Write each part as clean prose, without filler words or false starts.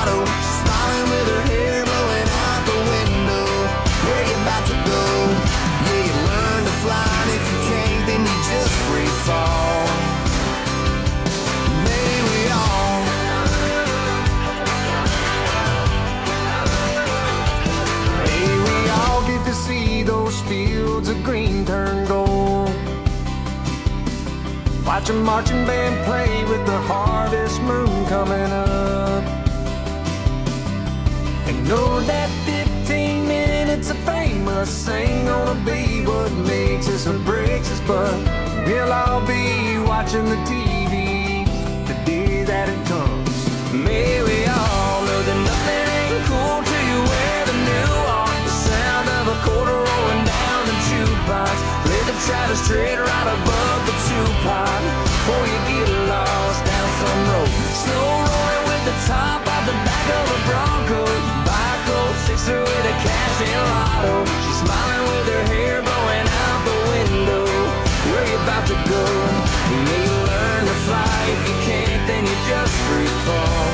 Colorado. She's smiling with her hair blowing out the window. Where you about to go? Yeah, you learn to fly, and if you can't, then you just free fall. May we all. May we all get to see those fields of green turn gold. Watch a marching band play with the harvest moon coming up. And know that 15 minutes of fame us ain't gonna be what makes us or breaks us, but we'll all be watching the TV the day that it comes. May we all know that nothing ain't cool till you wear the new one. The sound of a quarter rolling down the jukebox. Play the Travis Tritt right above the two-pot before you get lost down some road. Slow rolling with the top out the back of a Bronco. Buy a Colt sixer with a cash and lotto. She's smiling with her hair blowing out the window. Where you about to go? You may learn to fly. If you can't, then you just free fall.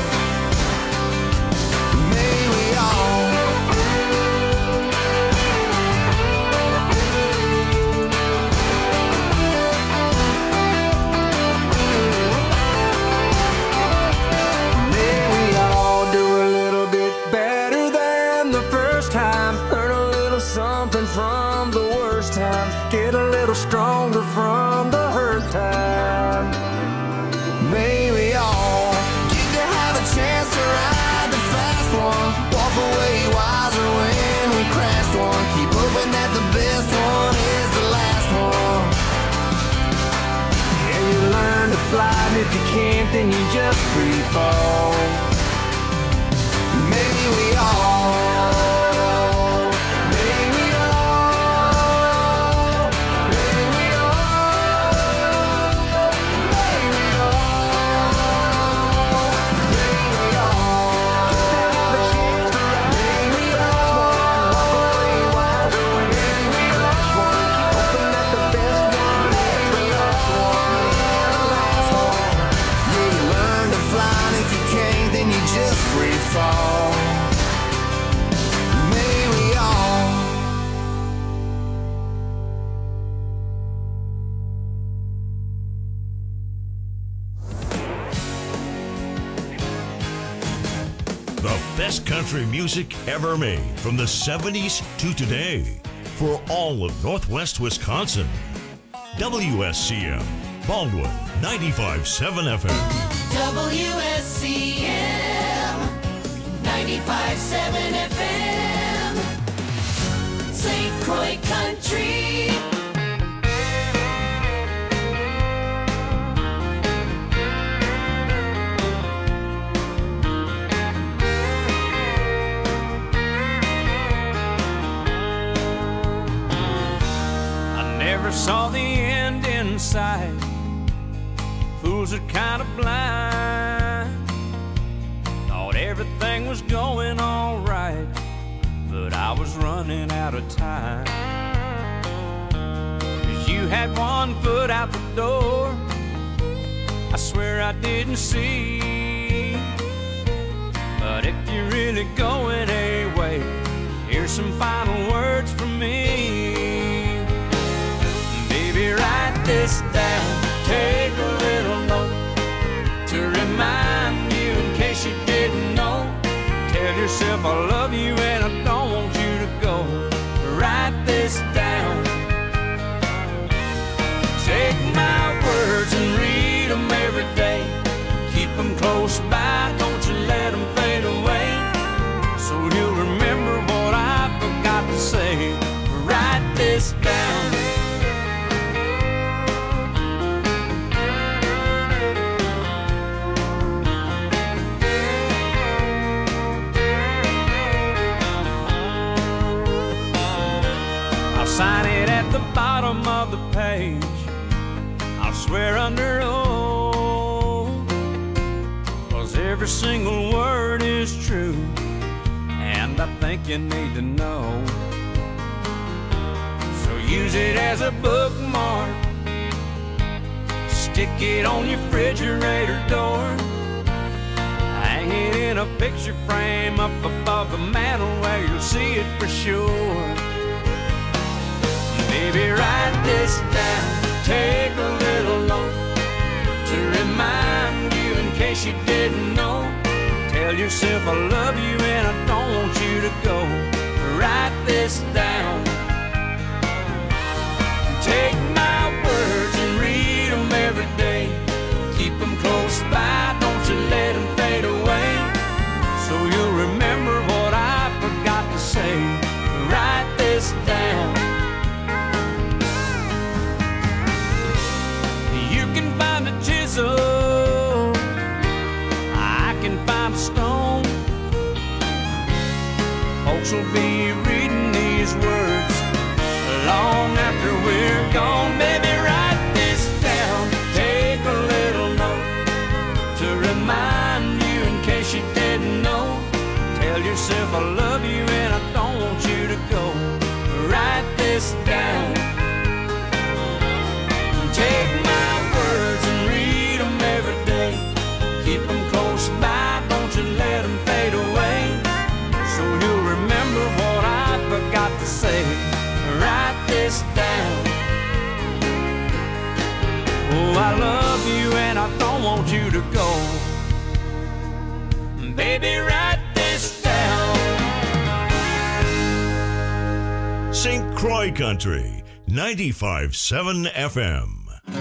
May we all. From the worst times, get a little stronger from the hurt times. May we all get to have a chance to ride the fast one. Walk away wiser when we crashed one. Keep hoping that the best one is the last one. Yeah, you learn to fly, and if you can't, then you just free fall. Maybe we all. Fall. May we all. The best country music ever made from the 70s to today for all of Northwest Wisconsin. WSCM Baldwin 95.7 FM. WSCM 95.7 FM, St. Croix Country. I never saw the end in sight. Fools are kind of blind. Thought everything was going all right, but I was running out of time. 'Cause you had one foot out the door, I swear I didn't see. But if you're really going away, here's some final words from me. Baby, write this down, take a little note to remind you in case you didn't know. Tell yourself I love you and I don't want you to go. Write this down. Take my words and read them every day. Keep them close by, don't you let them fade away. So you'll remember what I forgot to say. Write this down. Sign it at the bottom of the page. I'll swear under oath, 'cause every single word is true, and I think you need to know. So use it as a bookmark, stick it on your refrigerator door, hang hanging in a picture frame up above the mantel where you'll see it for sure. Baby, write this down, take a little note to remind you in case you didn't know. Tell yourself I love you and I don't want you to go. Write this down. Take my words and read them every day. Keep them close by, don't you let them fade away. So you'll remember what I forgot to say. Write this down. You can find a chisel, I can find a stone. Folks will be reading these words long after we're gone. Baby, write this down, take a little note to remind you in case you didn't know. Tell yourself I love you and I don't want you to go. Write this down. Take my words and read them every day. Keep them close by, don't you let them fade away. So you'll remember what I forgot to say. Write this down. Oh, I love you and I don't want you to go. Baby, write this down. St. Croix Country, 95.7 FM.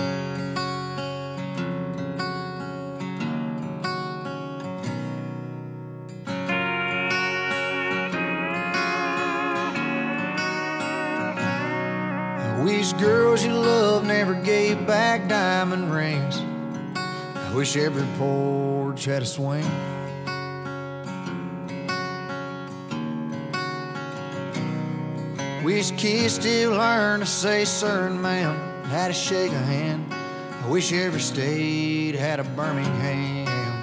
I wish girls you love never gave back diamond rings. I wish every porch had a swing. Wish kids still learn to say sir and ma'am, how to shake a hand. I wish every state had a Birmingham.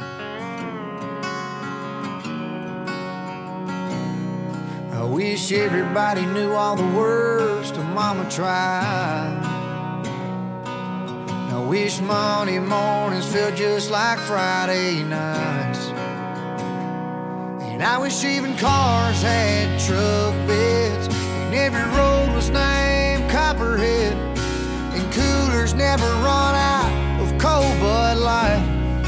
I wish everybody knew all the words to Mama Tried. I wish Monday mornings felt just like Friday nights. And I wish even cars had truck beds, and every road was named Copperhead, and coolers never run out of cold Bud Light.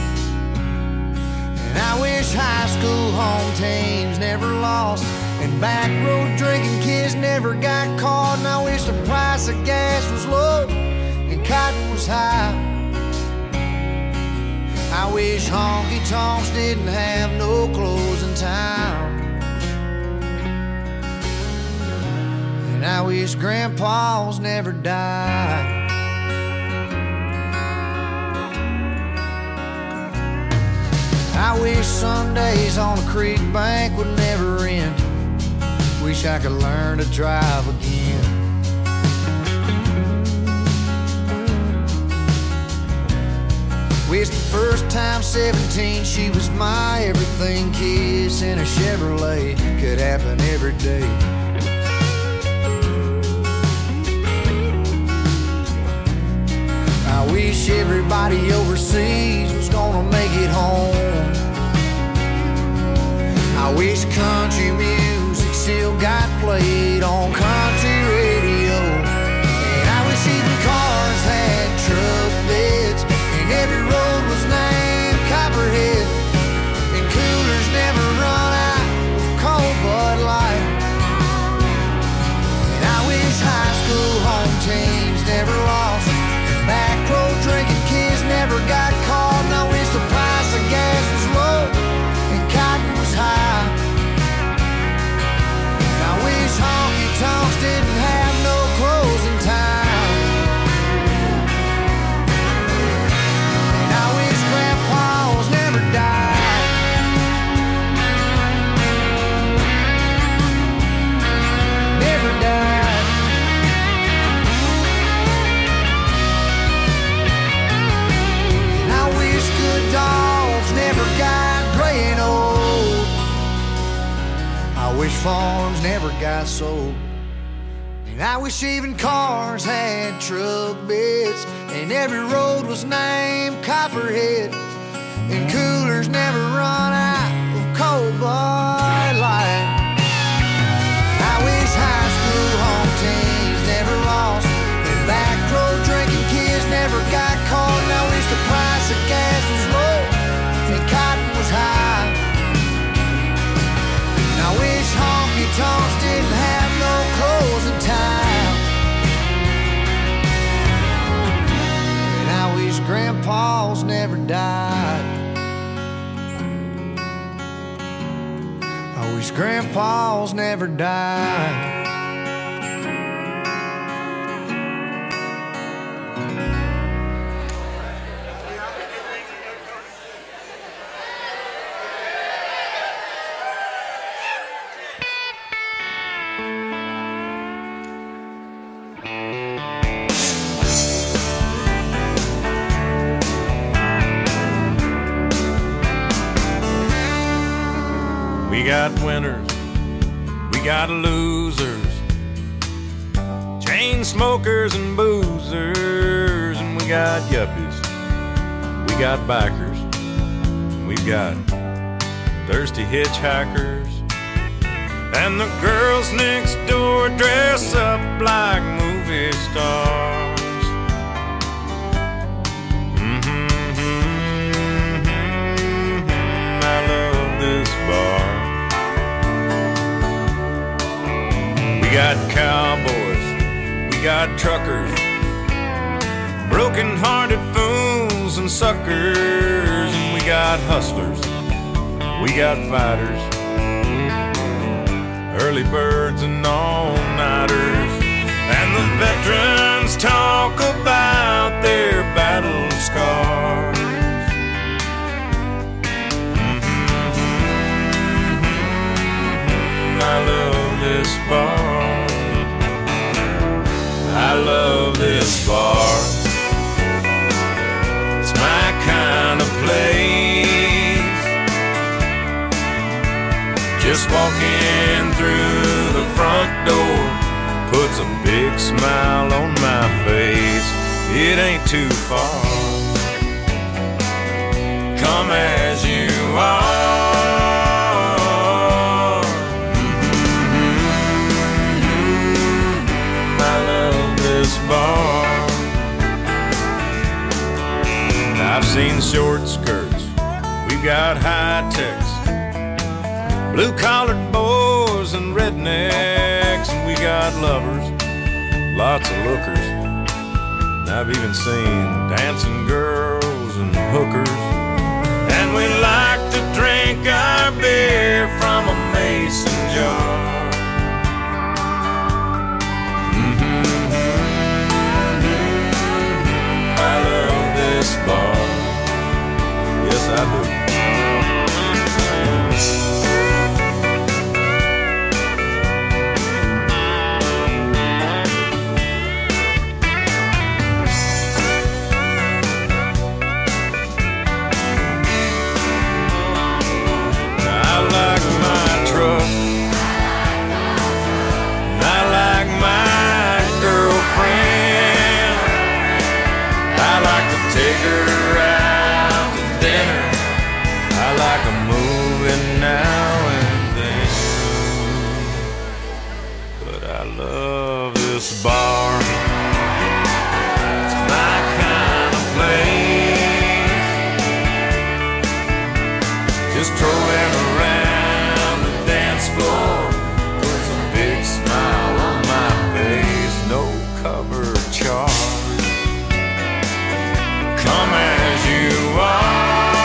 And I wish high school home teams never lost, and back road drinking kids never got caught. And I wish the price of gas was low and cotton was high. I wish honky tonks didn't have no closing time. And I wish grandpas never died. I wish Sundays on a creek bank would never end. Wish I could learn to drive again. Wish the first time 17 she was my everything. Kiss in a Chevrolet could happen every day. I wish everybody overseas was gonna make it home. I wish country music still got played on country radio. And I wish even cars had truck beds, and every road was named Copperhead, and coolers never run out of cold Bud Light. And I wish high school home teams never lost, and back road drinking kids never got caught. And I wish the price of gas was low and cotton was high. And I wish honky tonks didn't have no closing time. And I wish grandpas never died. Never died. And I wish good dogs never got gray and old. I wish farms never got sold. And I wish even cars had truck beds, and every road was named Copperhead, and coolers never run out stories grandpas never died. We got winners, we got losers, chain smokers and boozers, and we got yuppies, we got bikers, we've got thirsty hitchhikers, and the girls next door dress up like movie stars. I love this bar. We got cowboys, we got truckers, broken-hearted fools and suckers, and we got hustlers, we got fighters, early birds and all-nighters, and the veterans talk about their battle scars. I love this bar. I love this bar. It's my kind of place. Just walking through the front door puts a big smile on my face. It ain't too far. Come as you are. Bar. I've seen short skirts, we've got high techs, blue-collared boys and rednecks, and we got lovers, lots of lookers. And I've even seen dancing girls and hookers, and we like to drink our beer from a mason jar. I love this bar. Yes, I do. I like my truck. I like my girlfriend. I like to take her out to dinner. I like a movie now and then. But I love this bar. It's my kind of place. Just trolling around the dance floor puts a big smile on my face. No cover charge. Come as you are.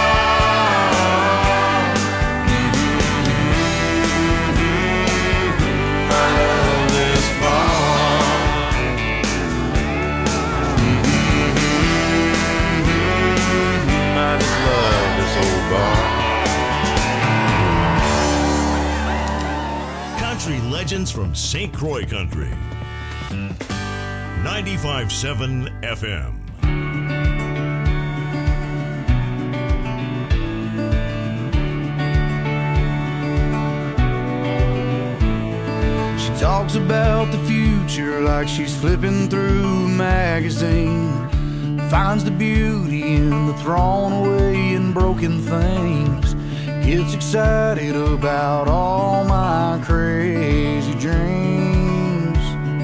I love this bar. I just love this old bar. Country legends from St. Croix Country. 95.7 FM. Talks about the future like she's flipping through a magazine. Finds the beauty in the thrown away and broken things. Gets excited about all my crazy dreams.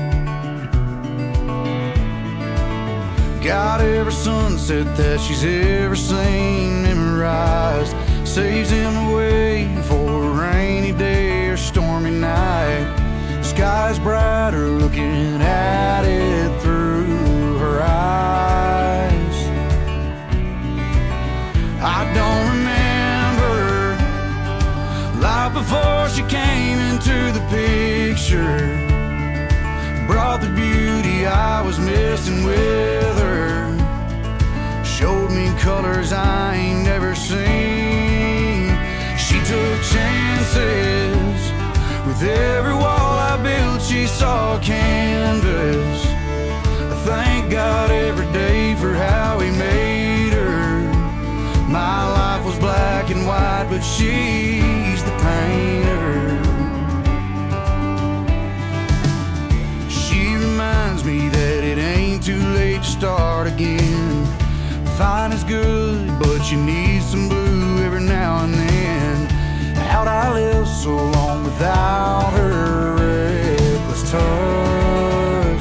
Got every sunset that she's ever seen memorized. Saves him away for a rainy day or stormy night. Sky's brighter looking at it through her eyes. I don't remember life Life before she came into the picture brought the beauty I was missing with her. Showed me colors I ain't never seen. She took chances. With every wall I built, she saw canvas. I thank God every day for how He made her. My life was black and white, but she's the painter. She reminds me that it ain't too late to start again. Fine is good, but you need some blue every now and then. How'd I live so long without her reckless touch?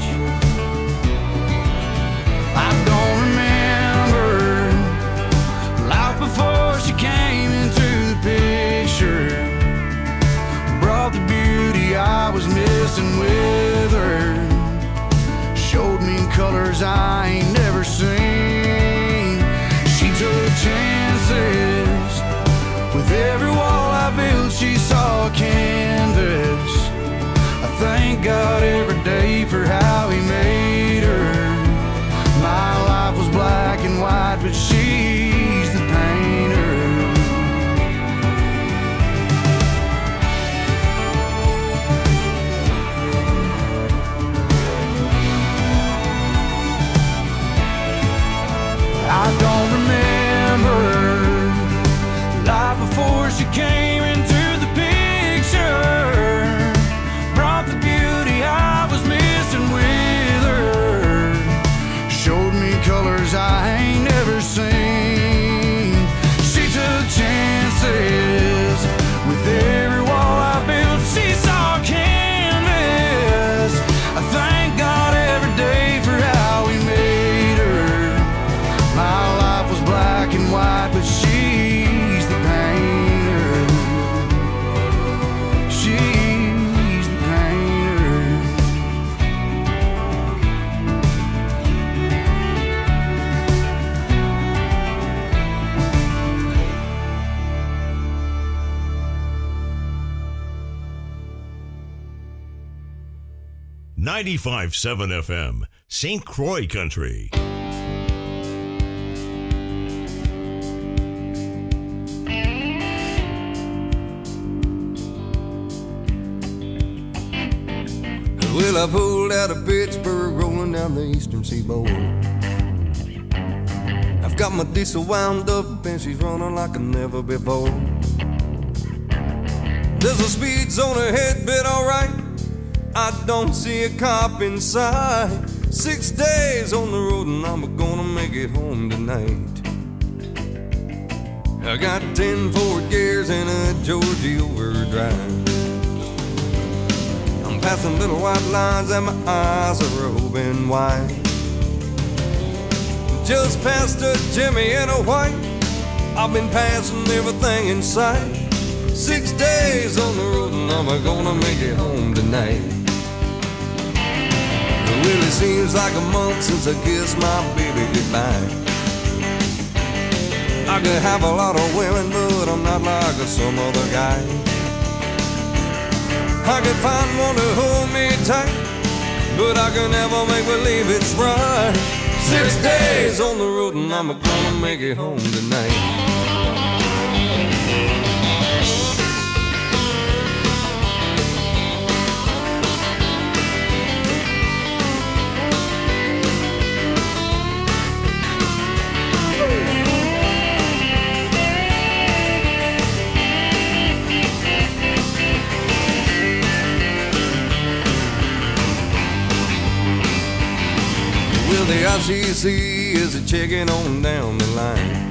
I don't remember life before she came into the picture. Brought the beauty I was missing with her. Showed me colors I ain't never seen. She took chances. With every wall I built, she saw canvas. I thank God every day for how He made her. My life was black and white, but she's the painter. I don't remember life before she came into the picture. Brought the beauty I was missing with her. Showed me colors I ain't never seen. She took chances. With every wall I built, she saw canvas. I thank God every day for how He made her. My life was black and white, but she's the painter. She's the painter. .95.7 FM, St. Croix Country. Well, I pulled out of Pittsburgh, rolling down the eastern seaboard. I've got my diesel wound up and she's running like never before. There's a speed zone ahead, but alright, I don't see a cop in sight. 6 days on the road and I'm gonna make it home tonight. I got 10 forward gears and a Georgie overdrive. I'm passing little white lines and my eyes are open wide. Just past a Jimmy and a white, I've been passing everything in sight. 6 days on the road and I'm gonna make it home tonight. Well, it seems like a month since I kissed my baby goodbye. I could have a lot of women, but I'm not like some other guy. I could find one to hold me tight, but I can never make believe it's right. 6 days on the road and I'm gonna make it home tonight. The ICC is a checking on down the line.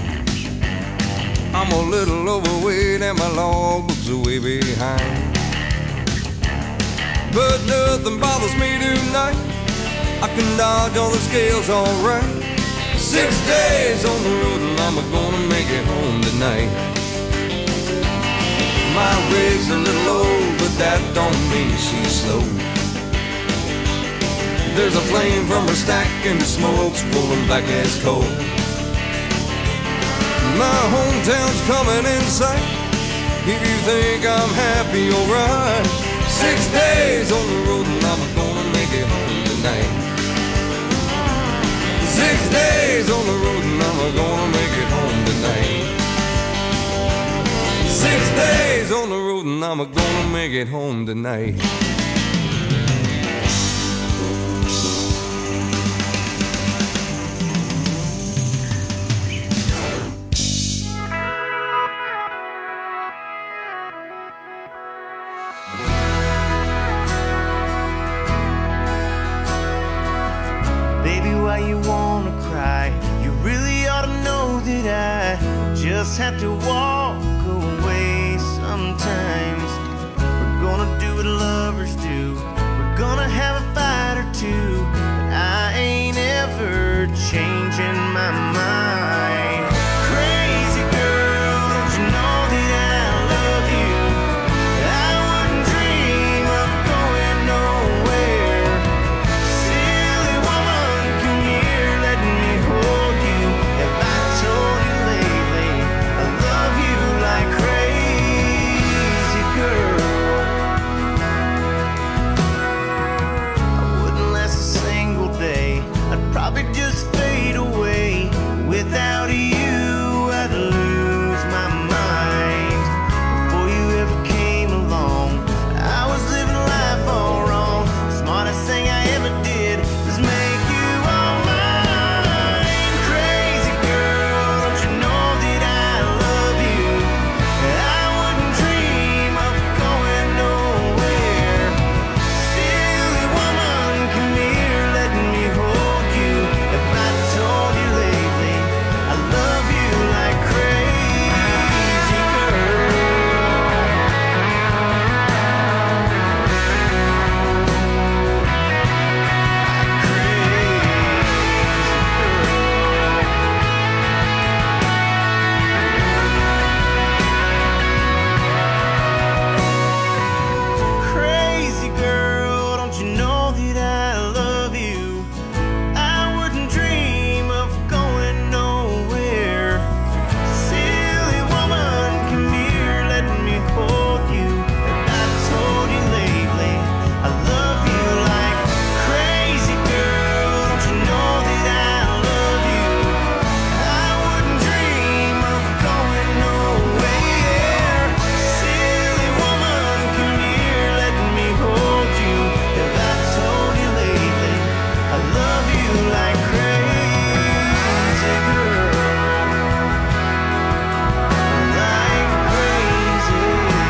I'm a little overweight and my logbook's way behind. But nothing bothers me tonight. I can dodge all the scales alright. 6 days on the road and I'm gonna make it home tonight. My rig's a little old, but that don't mean she's slow. There's a flame from her stack and the smoke's rolling back as coal. My hometown's coming in sight. if you think I'm happy, alright. 6 days on the road and I'm gonna make it home tonight. 6 days on the road and I'm gonna make it home tonight. 6 days on the road and I'm gonna make it home tonight. Baby, why you wanna cry? You really ought to know that I just have to walk away sometimes. We're gonna do what lovers do. We're gonna have a fight or two, but I ain't ever changing my mind. Crazy girl, don't you know that I love you? I wouldn't dream of going nowhere. Silly woman, come here, let me hold you. Have I told you lately I love you like crazy girl? I wouldn't last a single day. I'd probably just fade away. Without you, I'd lose my mind. Before you ever came along, I was living life all wrong. Smartest thing I ever did was make you all mine. Crazy girl, don't you know that I love you? I wouldn't dream of going nowhere. Silly woman, come here, let me hold you. If I told you lately I love you like crazy girl. Crazy girl, don't you know that I love you? I wouldn't dream of going nowhere. Silly woman, come here, let me hold you. If I told you lately I love you like crazy girl, don't you know that I love you? I wouldn't dream of going nowhere. Silly woman, come here, let me hold you. If I told you lately I love you like crazy girl, like crazy,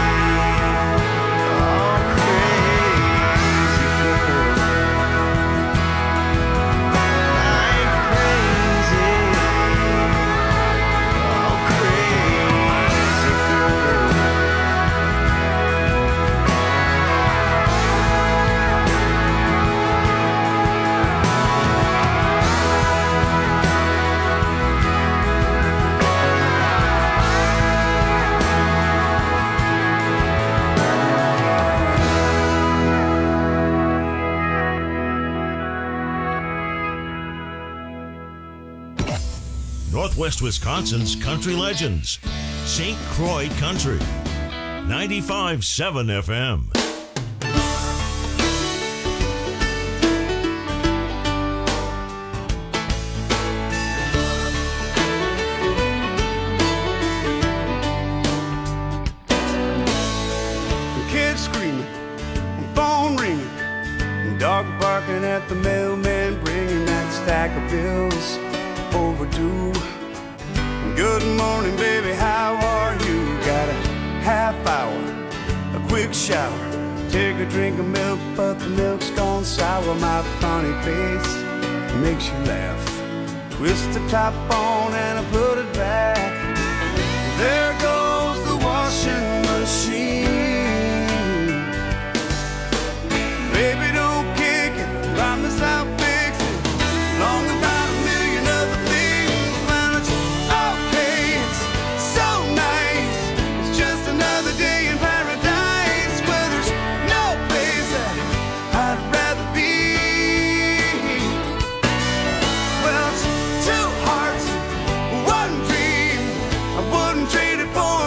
oh crazy girl, like crazy, oh crazy girl. Northwest Wisconsin's country legends. St. Croix Country. 95.7 FM. Kids screaming, phone ringing, dog barking at the mailman, bringing that stack of bills overdue. Good morning, baby, how are you? Got a half hour, a quick shower, take a drink of milk, but the milk's gone sour. My funny face makes you laugh. Twist the top on and I put it back. There goes the washing machine. Baby, don't kick it, promise I'll fix it. Long about a million other things, man, it's okay, it's so nice. It's just another day in paradise where there's no place that I'd rather be. Well, it's two hearts, one dream. I wouldn't trade it for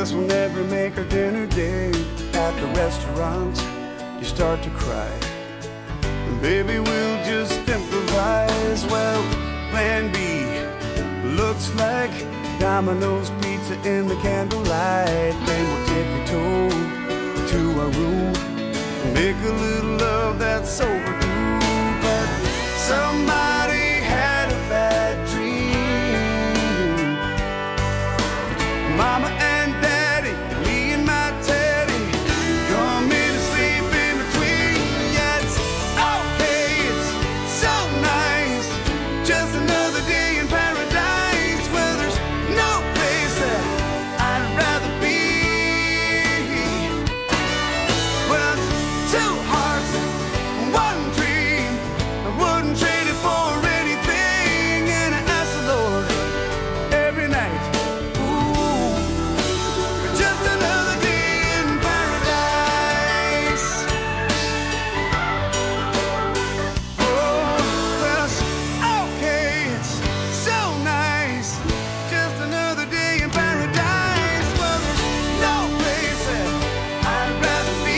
guess we'll never make our dinner date. At the restaurant, you start to cry. And baby, we'll just improvise. Well, plan B looks like Domino's pizza in the candlelight. Then we'll tippy-toe to our room and make a little love that's overdue. But somebody had a bad dream. Mama and Daddy, me and my Teddy, come in and sleep in between. Yeah, it's okay, it's so nice. Just another day in paradise where there's no place that I'd rather be. Well, it's two hearts, one dream. I wouldn't trade it for anything. And I ask the Lord every night, ooh, for just another day in paradise. Oh, well, it's okay, it's so nice. Just another day in paradise. Well, there's no place that I'd rather be.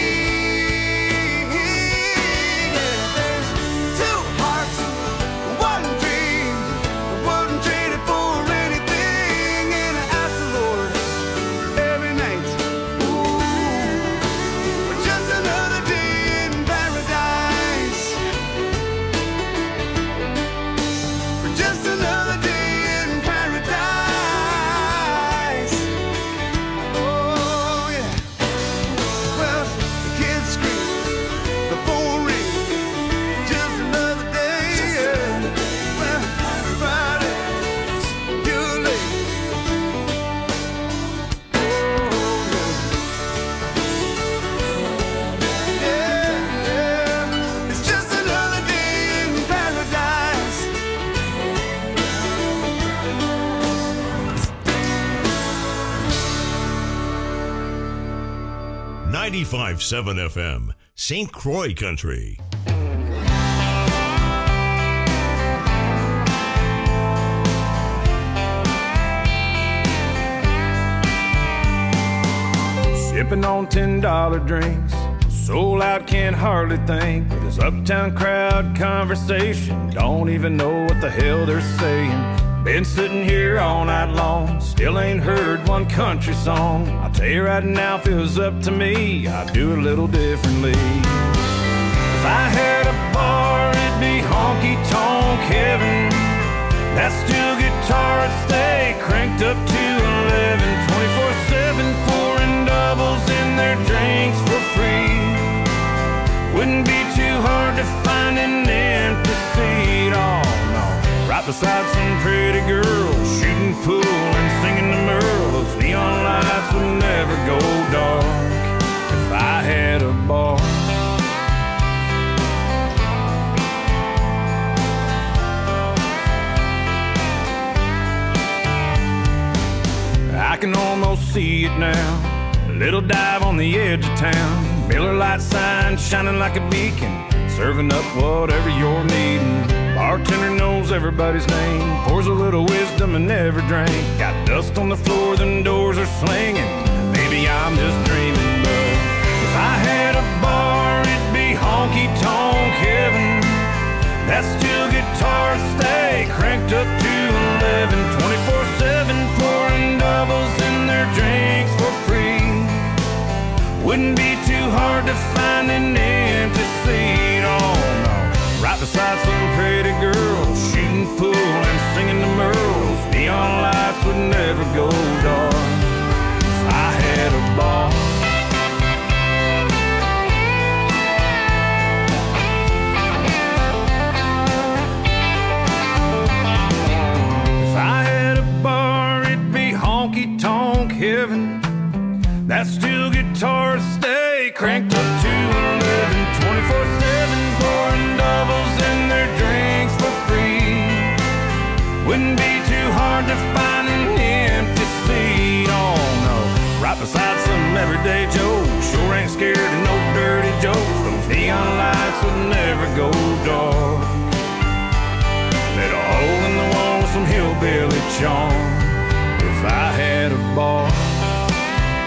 Yeah, there's two hearts, one dream. I wouldn't trade it for anything. And I ask the Lord every night, ooh, for just another day in paradise. For just another day in paradise. Oh, yeah. Well, the kids scream, the phone rings. Just another day. Yeah. Well, Friday, you're late. Oh, yeah. Yeah. It's just another day in paradise. 95.7 FM, St. Croix Country. Sipping on $10 drinks, sold out, can't hardly think. With this uptown crowd conversation, don't even know what the hell they're saying. Been sitting here all night long, still ain't heard one country song. I'll tell you right now, if it was up to me, I'd do it a little differently. If I had a bar, it'd be honky-tonk heaven. That steel guitar would stay cranked up to 11, 24/7, pouring doubles in their drinks for free. Wouldn't be too hard to find an empty seat, oh no. Right beside some pretty girl, shooting pool and singing to Merle. Those neon lights would never go dark if I had a bar. I can almost see it now, a little dive on the edge of town. Miller Lite sign shining like a beacon, serving up whatever you're needing. Bartender knows everybody's name, pours a little wisdom in every drink. Got dust on the floor, them doors are slinging. Maybe I'm just dreaming, but if I had a bar, it'd be honky-tonk heaven. That steel guitar would stay cranked up to 11, 24/7, pouring doubles in their drinks for free. Wouldn't be too hard to find an empty seat, oh no. Right beside some pretty girl, shooting pool and singing to Merle. Those neon lights would never go dark if I had a bar. If I had a bar, it'd be honky-tonk heaven. That steel guitar would stay cranked up to 11, 24/7, pouring doubles in their drinks for free. Wouldn't be too hard to find an empty seat, oh no. Right beside some everyday Joe, sure ain't scared of no dirty jokes. Those neon lights would never go dark. Let a hole in the wall, some hillbilly charm. If I had a bar.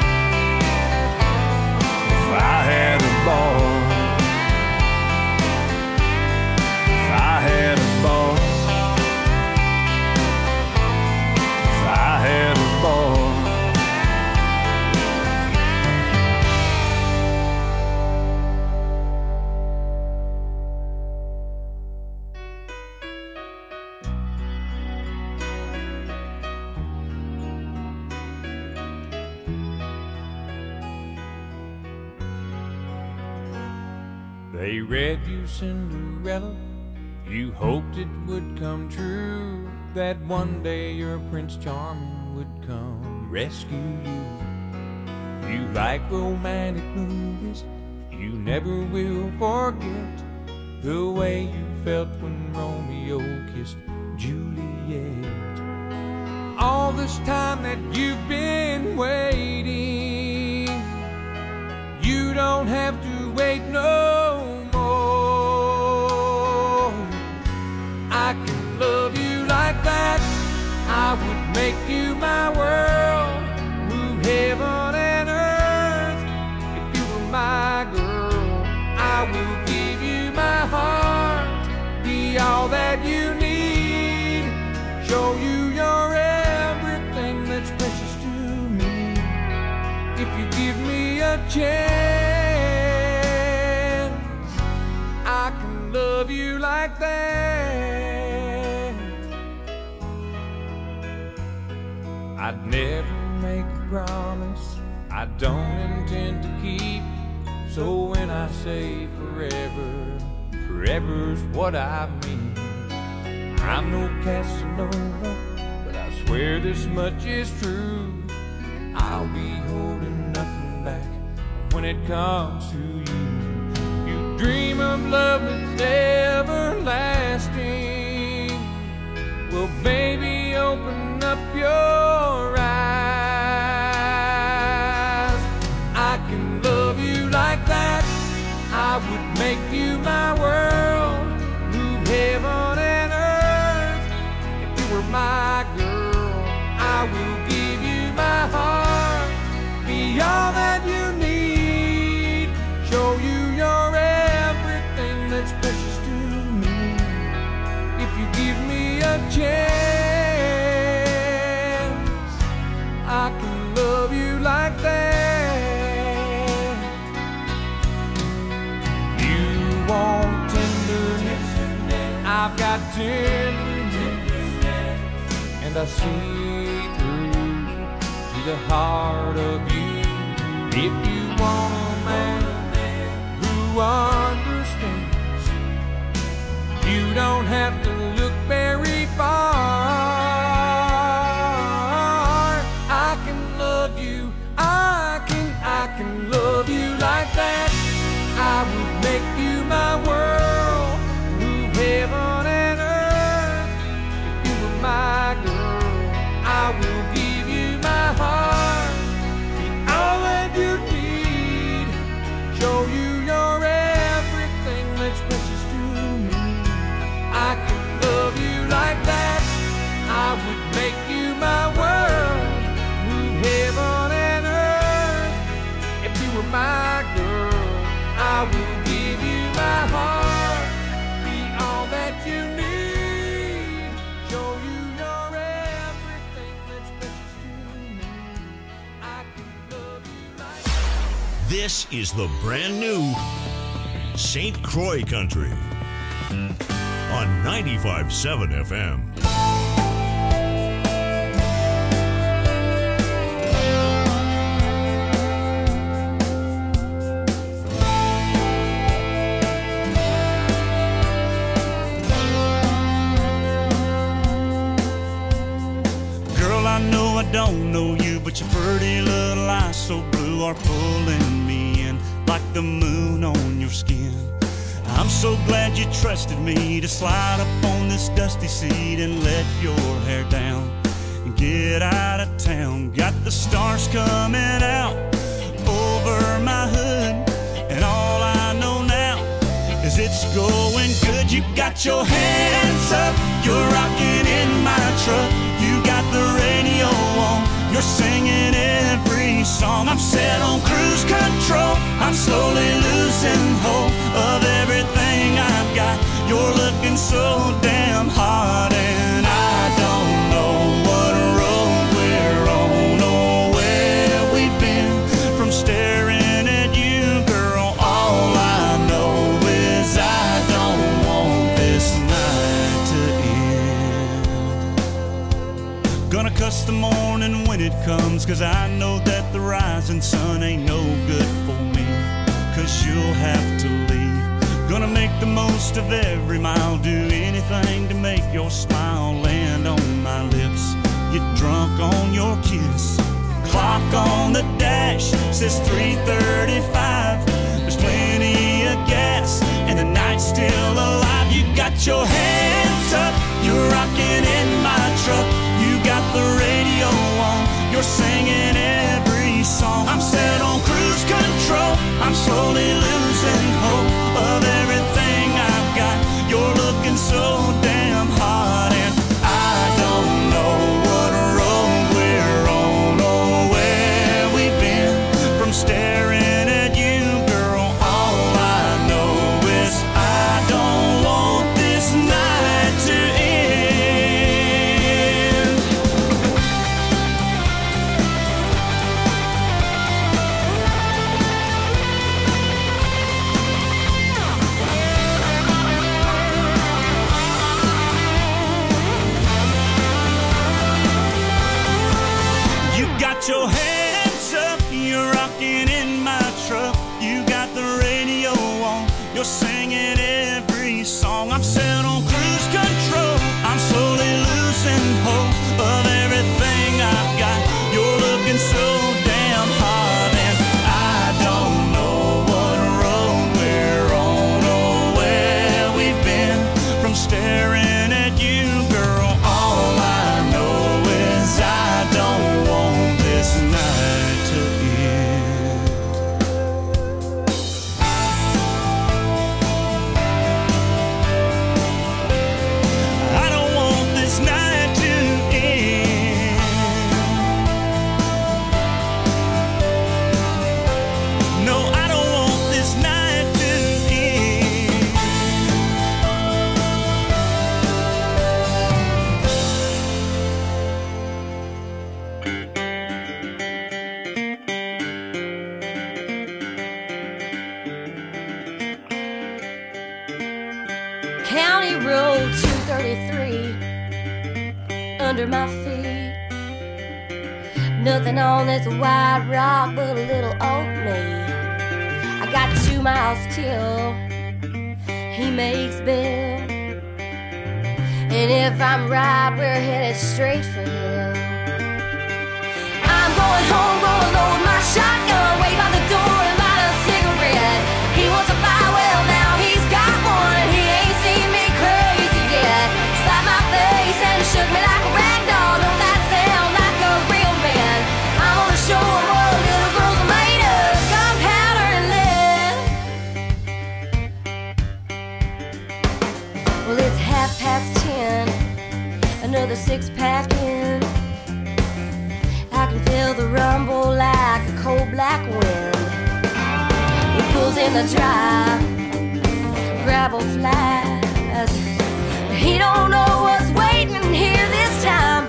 They read you Cinderella, you hoped it would come true, that one day your Prince Charming would come rescue you. You like romantic movies, you never will forget the way you felt when Romeo kissed Juliet. All this time that you've been waiting, you don't have to wait no more. I can love you like that, I would make you my world, move heaven and earth. If you were my girl, I will give you my heart, be all that you need, show you your everything that's precious to me. If you give me a chance, I can love you like that. I'd never make a promise I don't intend to keep, so when I say forever, forever's what I mean. I'm no Casanova, but I swear this much is true, I'll be holding nothing back when it comes to you. You dream of love that's everlasting, well baby open up your eyes. I can love you like that, I would make you my world, move heaven and earth. If you were my girl, I will give you my heart, be all that you need, show you your everything that's precious to me. If you give me a chance, I can love you like that. You want tenderness, I've got tenderness, and I see through to the heart of you. If you want a man who understands, you don't have to look very far. I can love you, I can love you like that. I would make you my world, move heaven and earth. If you were my girl, I will give you my heart, be all that you need, show you your everything that's precious to me. I can love you like that, I would make you my world, move heaven and earth. If you were my girl, I will give you my heart, be all that you need, show you your everything that's precious to me. I can love you like that. This is the brand new St. Croix Country on 95.7 FM. Girl, I know I don't know you, but your pretty little eyes so blue are pulling me in like the moon on your skin. I'm so glad you trusted me to slide up on this dusty seat and let your hair down and get out of town. Got the stars coming out over my hood, and all I know now is it's going good. You got your hands up, you're rocking in my truck. You got the radio on, you're singing every song. I'm set on cruise control, I'm slowly losing hold of everything I've got. You're looking so damn hot, and I don't know what road we're on or where we've been from staring at you, girl. All I know is I don't want this night to end. Gonna cuss the morning when it comes, 'cause I know that the rising sun ain't no good for me. 'Cause you'll have to leave Gonna make the most of every mile, do anything to make your smile land on my lips, get drunk on your kiss. Clock on the dash says 3:35. There's plenty of gas and the night's still alive. You got your hands up, you're rocking in my truck. You got the radio on, you're singing every song. I'm set on cruise control, I'm slowly losing hope of everything I've got. You're looking so damn hot, and I don't know what road we're on or where we've been from staring at you, girl. All I know is I don't want this night to end. You got your hands up, you're rocking in my truck. You got the radio on, you're singing every song. I'm set on cruise control, I'm slowly losing hope of everything I've got. You're looking so damn hot, and I don't know what road we're on or where we've been from staring at you, girl. All I know is I don't want this night to end. I don't want this night to end. No, I don't want this night to end. County Road 233 under my feet. Nothing on this white rock but a little old me. I got 2 miles till he makes Bill. And if I'm right, we're headed straight for him. I'm going home, gonna load my shotgun, wait by the door and light a cigarette. He wants a fire, well now he's got one, and he ain't seen me crazy yet. Slapped my face and shook me like a rag doll. Don't that sound like a real man? I'm gonna show him what little girls are made of, gunpowder and lead. Well, it's 10:30, another 6-pack in. I can feel the rumble like a cold black wind. He pulls in the drive, gravel flies. He don't know what's waiting here this time.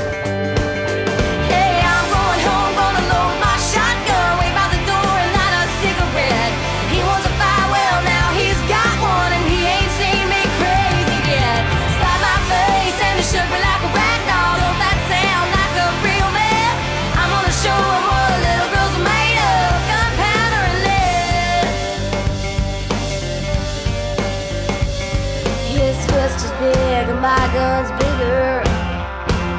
Hey, I'm going home, gonna load my shotgun, wait by the door and light a cigarette. He wants a fire, well now he's got one, and he ain't seen me crazy yet. Slapped my face and he shook me like a rag doll. Don't that sound like a real man? I'm gonna show him what little girls are made of, gunpowder and lead. His fist is big and my gun's bigger.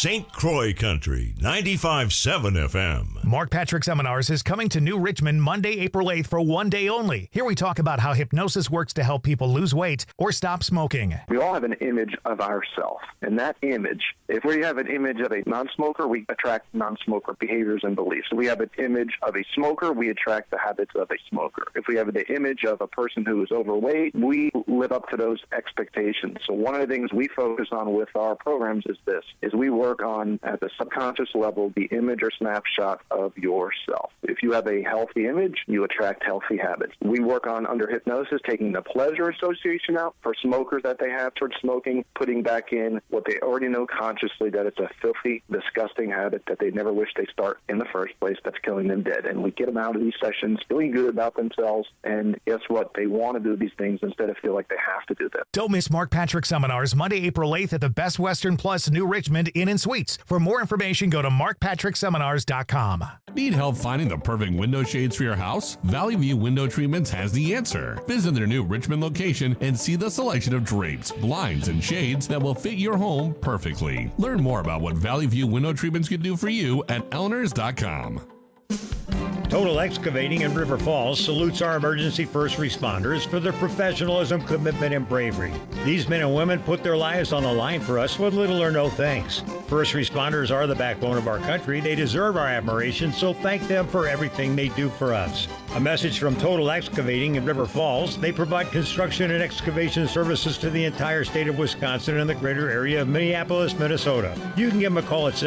St. Croix Country, 95.7 FM. Mark Patrick Seminars is coming to New Richmond Monday, April 8th for one day only. Here we talk about how hypnosis works to help people lose weight or stop smoking. We all have an image of ourselves, and that image, if we have an image of a non-smoker, we attract non-smoker behaviors and beliefs. If we have an image of a smoker, we attract the habits of a smoker. If we have the image of a person who is overweight, we live up to those expectations. So one of the things we focus on with our programs is this, is we work on, at the subconscious level, the image or snapshot of yourself. If you have a healthy image, you attract healthy habits. We work on, under hypnosis, taking the pleasure association out for smokers that they have towards smoking, putting back in what they already know consciously, that it's a filthy, disgusting habit that they never wish they start in the first place, that's killing them dead. And we get them out of these sessions feeling good about themselves, and guess what? They want to do these things instead of feel like they have to do them. Don't miss Mark Patrick Seminars Monday, April 8th at the Best Western Plus New Richmond Inn and Suites. For more information, go to markpatrickseminars.com. Need help finding the perfect window shades for your house? Valley View Window Treatments has the answer. Visit their new Richmond location and see the selection of drapes, blinds, and shades that will fit your home perfectly. Learn more about what Valley View Window Treatments can do for you at Elners.com. Total Excavating in River Falls salutes our emergency first responders for their professionalism, commitment, and bravery. These men and women put their lives on the line for us with little or no thanks. First responders are the backbone of our country. They deserve our admiration, so thank them for everything they do for us. A message from Total Excavating in River Falls. They provide construction and excavation services to the entire state of Wisconsin and the greater area of Minneapolis, Minnesota. You can give them a call at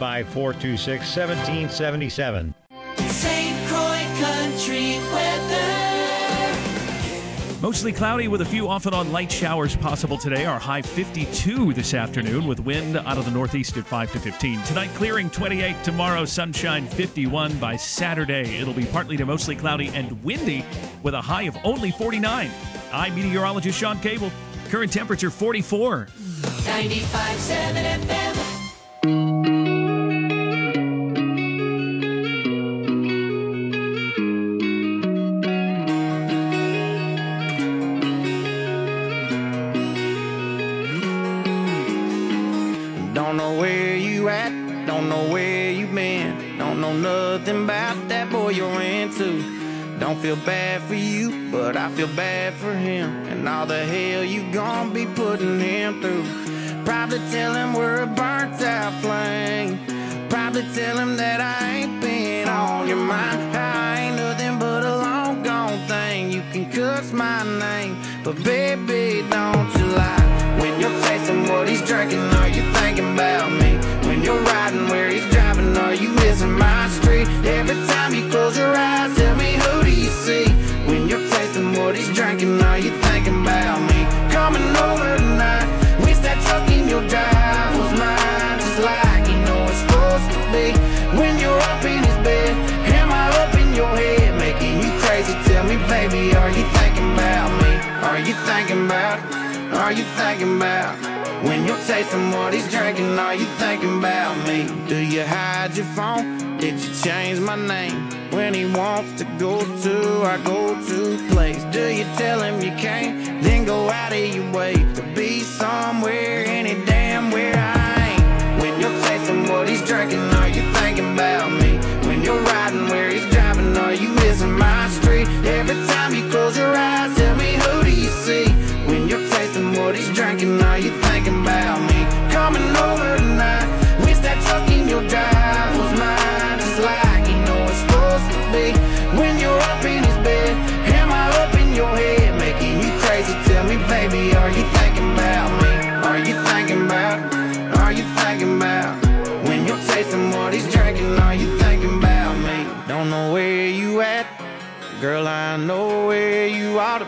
715-426-1777. St. Croix Country weather. Mostly cloudy with a few off and on light showers possible today. Our high 52 this afternoon with wind out of the northeast at 5 to 15. Tonight clearing 28. Tomorrow sunshine 51. By Saturday it'll be partly to mostly cloudy and windy with a high of only 49. I'm meteorologist Sean Cable. Current temperature 44. 95.7 FM. Don't know where you at, don't know where you been, don't know nothing about that boy you're into. Don't feel bad for you, but I feel bad for him, and all the hell you gon' be putting him through. Probably tell him we're a burnt out flame, probably tell him that I ain't been on your mind. I ain't nothing but a long gone thing, you can cuss my name, but baby don't you lie. When you're tasting what he's drinking, are you thinking about me? When you're riding where he's driving, are you missing my street? Every time you close your eyes, tell me who do you see? When you're tasting what he's drinking, are you thinking about me? Coming over tonight, wish that truck in your drive was mine, just like you know it's supposed to be. When you're up in his bed, am I up in your head, making you crazy? Tell me, baby, are you thinking about me? Are you thinking about it? Are you thinking about when you're tasting what he's drinking? Are you thinking about me? Do you hide your phone? Did you change my name? When he wants to go to our go-to place, do you tell him you can't? Then go out of your way to be somewhere, any damn where I ain't. When you're tasting what he's drinking, are you thinking about me? When you're riding where he's driving, are you missing my street? Every time you close your eyes, tell me who do you see? When you're tasting what he's drinking, are you thinking about me? Coming over tonight, wish that truck in your drive was mine, just like you know it's supposed to be. When you're up in his bed, am I up in your head, making you crazy? Tell me, baby, are you thinking about me? Are you thinking about it? Are you thinking about when you're tasting what he's drinking? Are you thinking about me? Don't know where you at, girl, I know where you ought to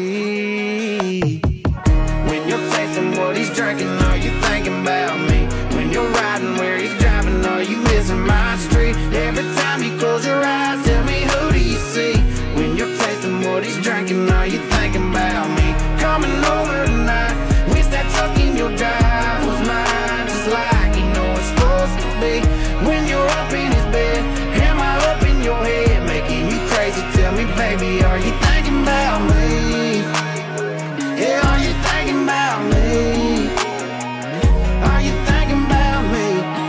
be. When you're tasting what he's drinking, are you thinking about me? When you're riding where he's driving, are you missing my street? Every time you close your eyes, tell me who do you see? When you're tasting what he's drinking, are you thinking about me? Coming over tonight, wish that truck in your drive was mine, just like you know it's supposed to be. When you're up in his bed, am I up in your head, making you crazy? Tell me, baby, are you thinking about me? Yeah, are you thinking about me? Are you thinking about me?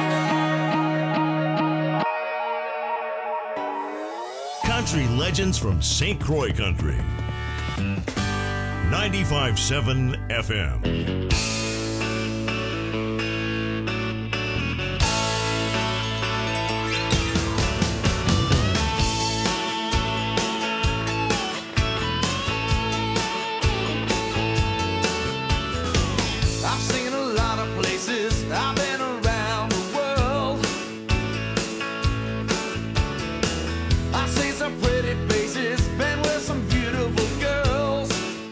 country legends from St. Croix Country. 95.7 FM. I've seen a lot of places, I've been around the world. I've seen some pretty faces, been with some beautiful girls.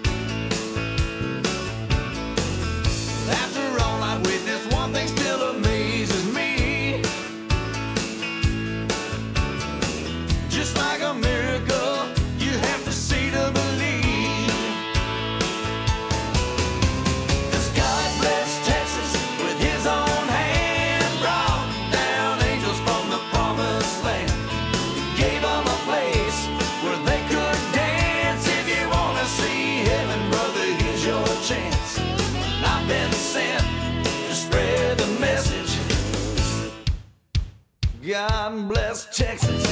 After all I've witnessed, one thing still amazes me. Just like a miracle, you have to see to believe. God bless Texas.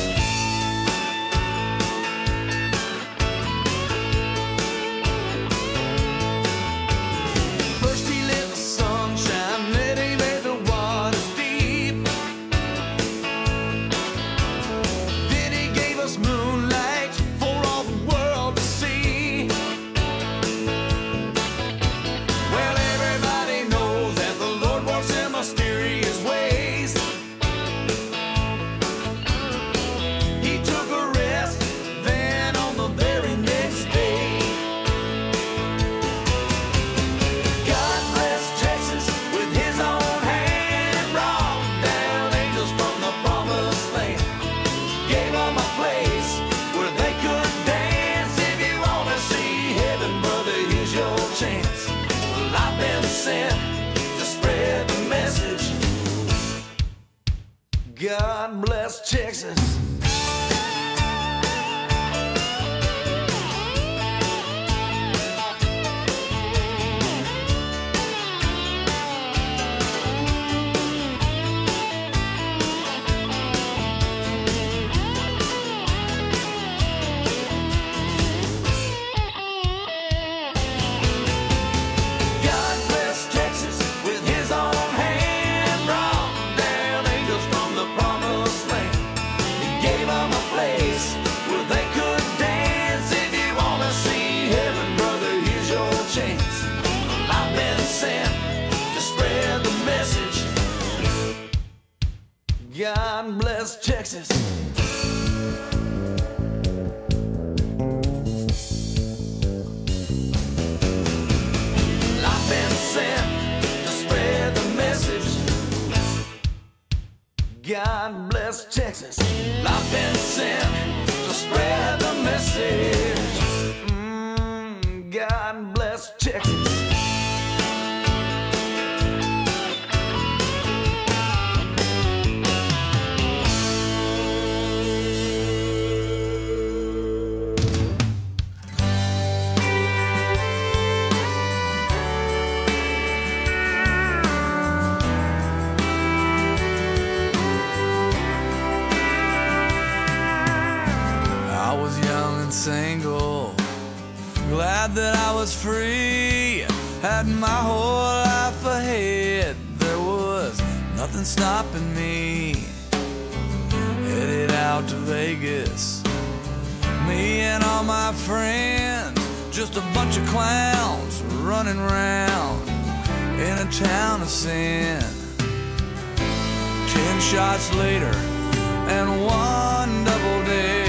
First he lit the sunshine, then he made the waters deep. Then he gave us moonlight for all the world to see. Well, everybody knows that the Lord works in mysterious ways. God bless Texas. God bless Texas. I've been sent to spread the message. God bless Texas. I've been sent to spread the message. God bless Texas. Single, glad that I was free, had my whole life ahead. There was nothing stopping me. Headed out to Vegas, me and all my friends, just a bunch of clowns running around in a town of sin. 10 shots later and one double dare.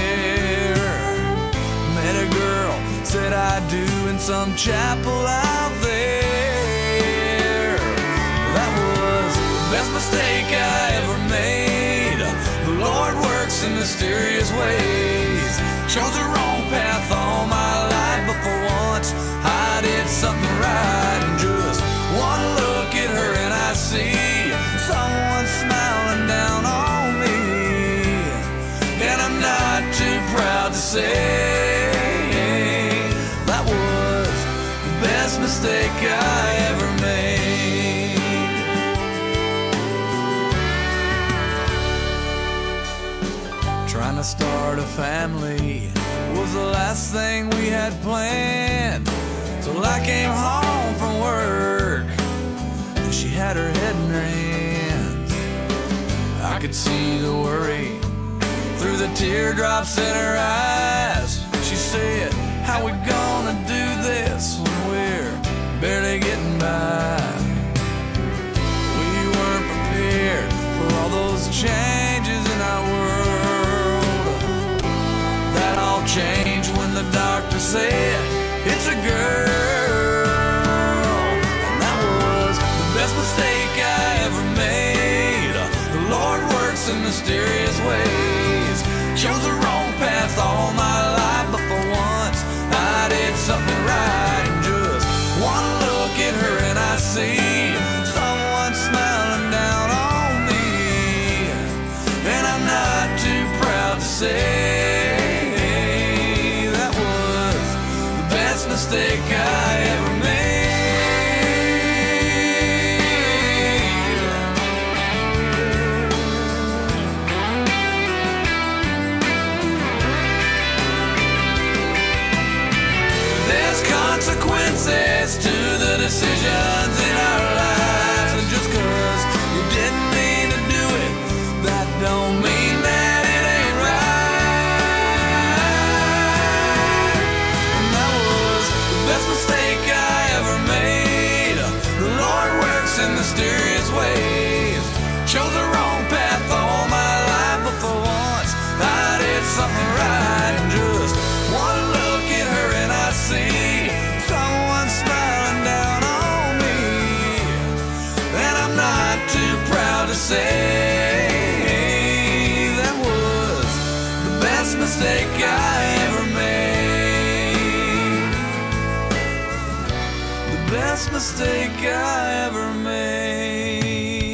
Met a girl, said I do, in some chapel out there. That was the best mistake I ever made. The Lord works in mysterious ways. Chose the wrong path all my life, but for once I did something right. And just one look at her and I see someone smiling down on me. And I'm not too proud to say that was the best mistake I ever made. Trying to start a family was the last thing we had planned. Till I came home from work and she had her head in her hands. I could see the worry through the teardrops in her eyes. She said, how we gonna do this when we're barely getting by? We weren't prepared for all those changes in our world. That all changed when the doctor said, it's a girl. And that was the best mistake I ever made. The Lord works in mysterious ways. Chose the wrong path all my life, but for once I did something right. And just one look at her and I see someone smiling down on me. And I'm not too proud to say that was the best mistake I ever made. Consequences to the decisions in our lives, and just cause you didn't mean to do it, that don't mean that it ain't right. And that was the best mistake I ever made. The Lord works in mysterious ways. Chose the wrong path all my life, but for once I did something right. And just one look at her and I see someone smiling down on me. And I'm not too proud to say that was the best mistake I ever made. The best mistake I ever made.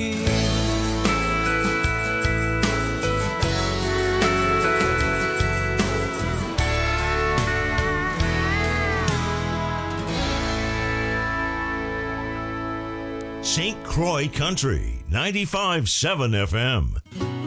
St. Croix Country, 95.7 FM.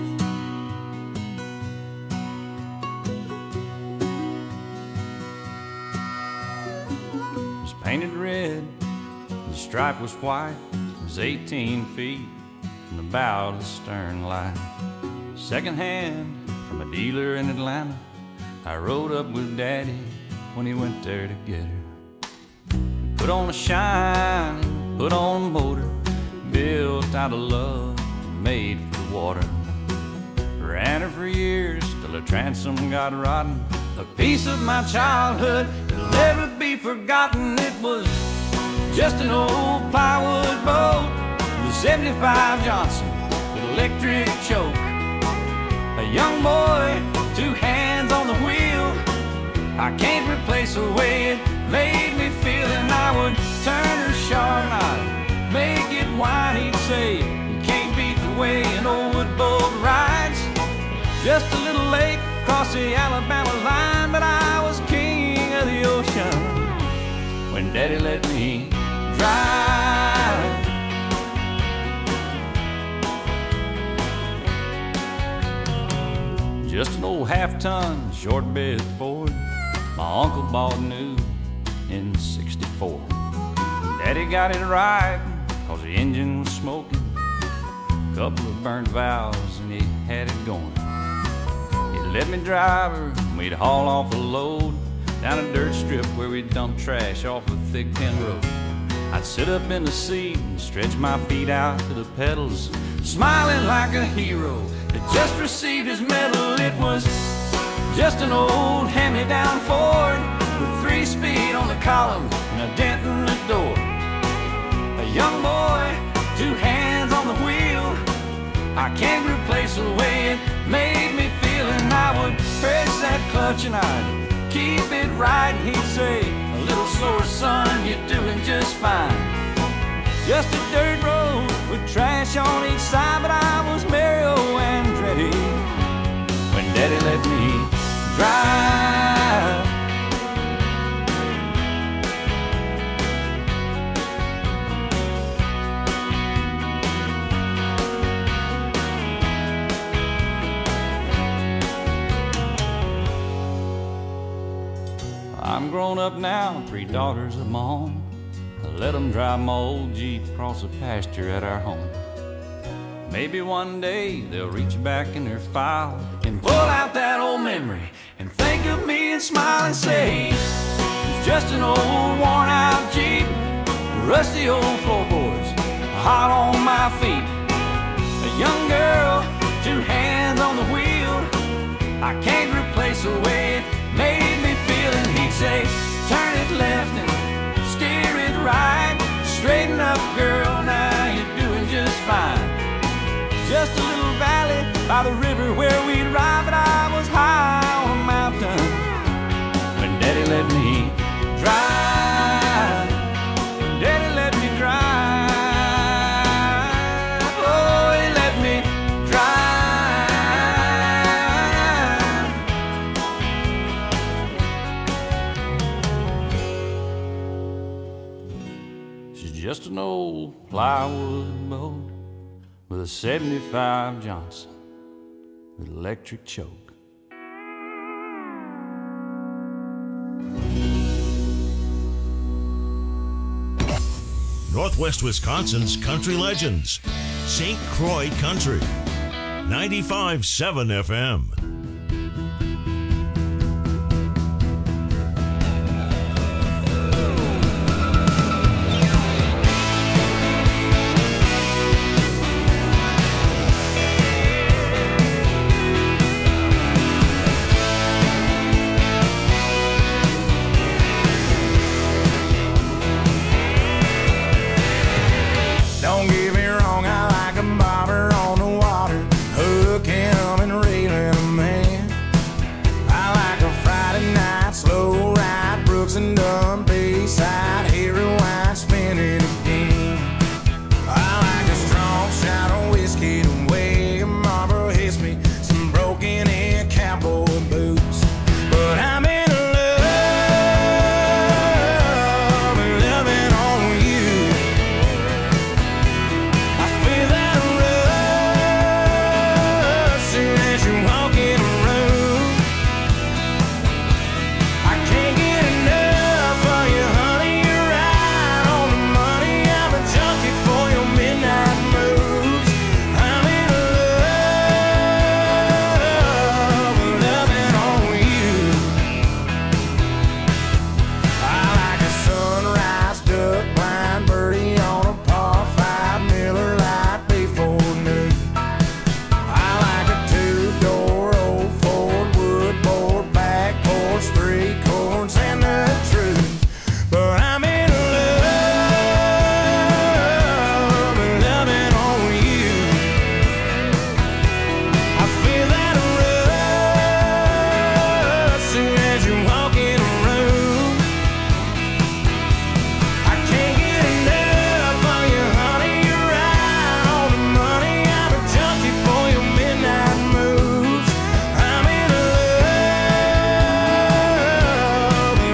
It was painted red, the stripe was white. It was 18 feet from the bow to the stern light. Second hand from a dealer in Atlanta. I rode up with Daddy when he went there to get her. Put on a shine, put on a motor, built out of love, made for the water. Ran her for years till her transom got rotten. A piece of my childhood that'll never be forgotten. It was just an old plywood boat with a 75 Johnson with electric choke. A young boy, 2 hands on the wheel. I can't replace the way it made me feel. And I would turn her sharp and I'd make it whine. He'd say, you can't beat the way an old wood boat rides. Just a little late across the Alabama line, but I was king of the ocean when Daddy let me drive. Just an old half-ton short bed Ford my uncle bought new in '64. Daddy got it right, cause the engine was smoking. Couple of burnt valves and he had it going. He let me drive her and we'd haul off a load down a dirt strip where we'd dump trash off a thick pin road. I'd sit up in the seat and stretch my feet out to the pedals, smiling like a hero that just received his medal. It was just an old hand-me-down Ford with 3-speed on the column and a dent in the door. A young boy, 2 hands on the wheel. I can't replace the way it made me feel. And I would press that clutch and I'd keep it right. And he'd say, a little slower, son, you're doing just fine. Just a dirt road with trash on each side, but I was Mario Andretti when Daddy let me drive. I'm grown up now, 3 daughters of my own. I let them drive my old Jeep across the pasture at our home. Maybe one day they'll reach back in their file and pull out that old memory and think of me and smile and say, it's just an old worn out Jeep, rusty old floorboards, hot on my feet. A young girl, 2 hands on the wheel, I can't replace the way it made me feel. And he'd say, turn it left and steer it right, straighten up girl, now you're doing just fine. Just a little valley by the river where we'd ride, but I was high on a mountain when Daddy let me drive. Daddy let me drive. Oh, he let me drive. She's just an old plywood boat with a 75 Johnson with electric choke. Northwest Wisconsin's country legends. St. Croix Country. 95.7 FM.